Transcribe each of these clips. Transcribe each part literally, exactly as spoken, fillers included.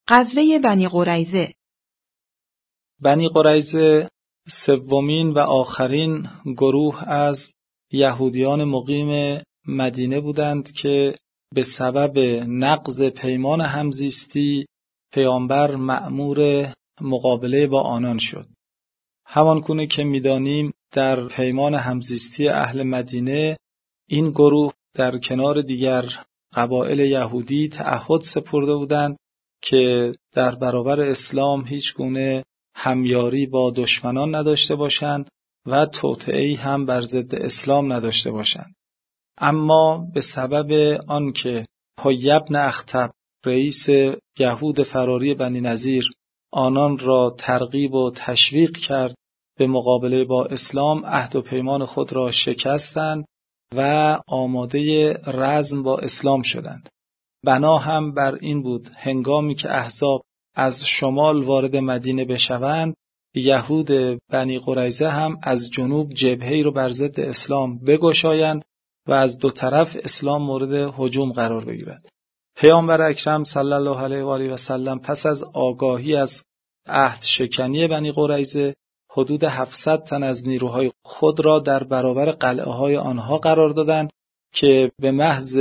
غزوه بنی قریظه. بنی قریظه سومین و آخرین گروه از یهودیان مقیم مدینه بودند که به سبب نقض پیمان همزیستی پیامبر مأمور مقابله با آنان شد. همانگونه که می‌دانیم در پیمان همزیستی اهل مدینه این گروه در کنار دیگر قبایل یهودی تعهد سپرده بودند که در برابر اسلام هیچ گونه همیاری با دشمنان نداشته باشند و توطئه‌ای هم بر ضد اسلام نداشته باشند. اما به سبب آنکه حیی بن اخطب رئیس یهود فراری بنی نضیر آنان را ترغیب و تشویق کرد به مقابله با اسلام، عهد و پیمان خود را شکستند و آماده رزم با اسلام شدند. بنا هم بر این بود هنگامی که احزاب از شمال وارد مدینه بشوند، یهود بنی قریظه هم از جنوب جبهه‌ای رو بر ضد اسلام بگشایند و از دو طرف اسلام مورد هجوم قرار بگیرد. پیامبر اکرم صلی الله علیه و آله و سلم پس از آگاهی از عهد شکنی بنی قریظه حدود هفتصد تن از نیروهای خود را در برابر قلعه‌های آنها قرار دادند که به محض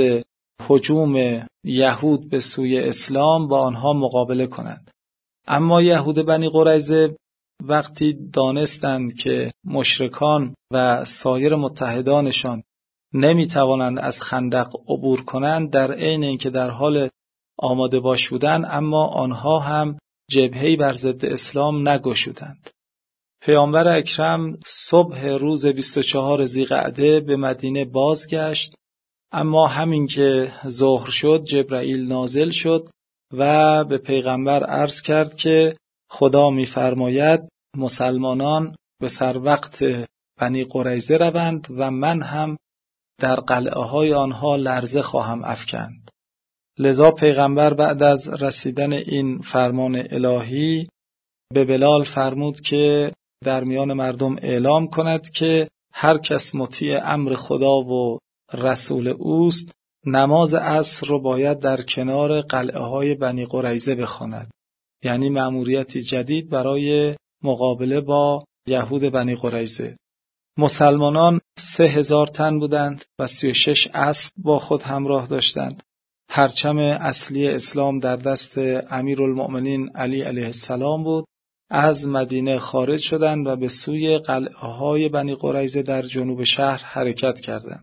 هجوم یهود به سوی اسلام با آنها مقابله کنند. اما یهود بنی قریظه وقتی دانستند که مشرکان و سایر متحدانشان نمی توانند از خندق عبور کنند، در عین اینکه در حال آماده باش بودند، اما آنها هم جبهه‌ای بر ضد اسلام نگشودند. پیامبر اکرم صبح روز بیست و چهارم ذی‌قعده به مدینه بازگشت، اما همین که ظهر شد جبرائیل نازل شد و به پیغمبر عرض کرد که خدا می‌فرماید مسلمانان به سر وقت بنی قریظه روند و من هم در قلعه‌های آنها لرزه خواهم افکند. لذا پیغمبر بعد از رسیدن این فرمان الهی به بلال فرمود که در میان مردم اعلام کند که هر کس مطیع امر خدا و رسول اوست نماز عصر رو باید در کنار قلعه‌های بنی قریظه بخواند. یعنی مأموریتی جدید برای مقابله با یهود بنی قریظه. مسلمانان سه هزار تن بودند و سی و شش اسب با خود همراه داشتند. پرچم اصلی اسلام در دست امیرالمؤمنین علی علیه السلام بود. از مدینه خارج شدند و به سوی قلعه‌های بنی قریظه در جنوب شهر حرکت کردند.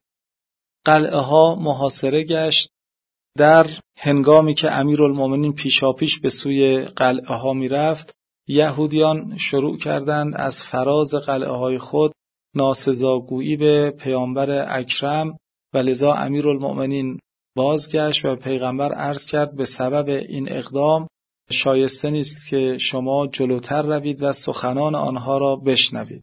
قلعه‌ها محاصره گشت. در هنگامی که امیرالمؤمنین پیشاپیش به سوی قلعه‌ها می‌رفت، یهودیان شروع کردند از فراز قلعه‌های خود ناسزاگویی به پیامبر اکرم و لذا امیرالمؤمنین بازگشت و پیغمبر عرض کرد به سبب این اقدام شایسته نیست که شما جلوتر روید و سخنان آنها را بشنوید.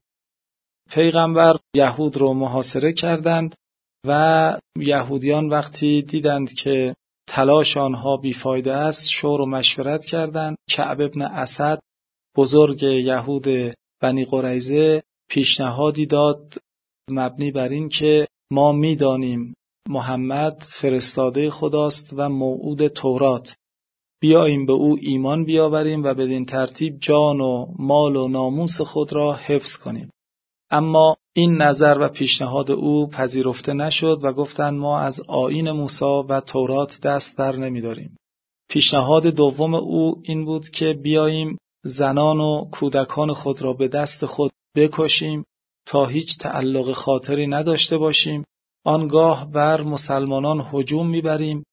پیغمبر یهود رو محاصره کردند و یهودیان وقتی دیدند که تلاش آنها بیفایده است شور و مشورت کردند. کعب ابن اسد بزرگ یهود بنی قریظه پیشنهادی داد مبنی بر این که ما می‌دانیم محمد فرستاده خداست و موعود تورات، بیاییم به او ایمان بیاوریم و بدین ترتیب جان و مال و ناموس خود را حفظ کنیم. اما این نظر و پیشنهاد او پذیرفته نشد و گفتند ما از آیین موسی و تورات دست بر نمی‌داریم. پیشنهاد دوم او این بود که بیاییم زنان و کودکان خود را به دست خود بکشیم تا هیچ تعلق خاطری نداشته باشیم، آنگاه بر مسلمانان هجوم میبریم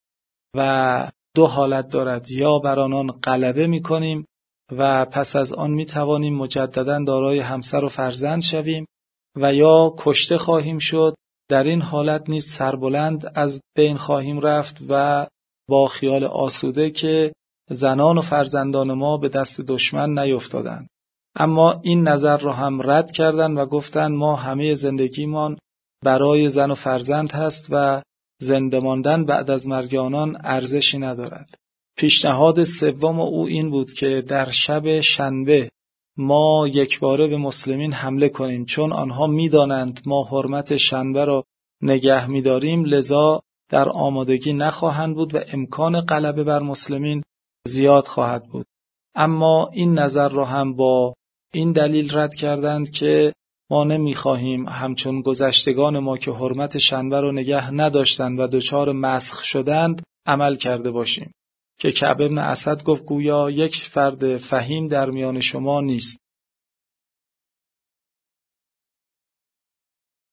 و دو حالت دارد، یا بر آنان غلبه میکنیم و پس از آن میتوانیم مجددا دارای همسر و فرزند شویم و یا کشته خواهیم شد. در این حالت نیز سربلند از بین خواهیم رفت و با خیال آسوده که زنان و فرزندان ما به دست دشمن نیفتادند. اما این نظر را هم رد کردند و گفتند ما همه زندگیمان برای زن و فرزند هست و زنده ماندن بعد از مرگ آنان ارزشی ندارد. پیشنهاد سوم او این بود که در شب شنبه ما یکباره به مسلمین حمله کنیم، چون آنها می‌دانند ما حرمت شنبه را نگه می‌داریم، لذا در آمادگی نخواهند بود و امکان غلبه بر مسلمین زیاد خواهد بود. اما این نظر را هم با این دلیل رد کردند که ما نمی‌خواهیم همچون گذشتگان ما که حرمت شنبه را نگه نداشتند و دچار مسخ شدند عمل کرده باشیم، که کعب بن اسد گفت گویا یک فرد فهیم در میان شما نیست.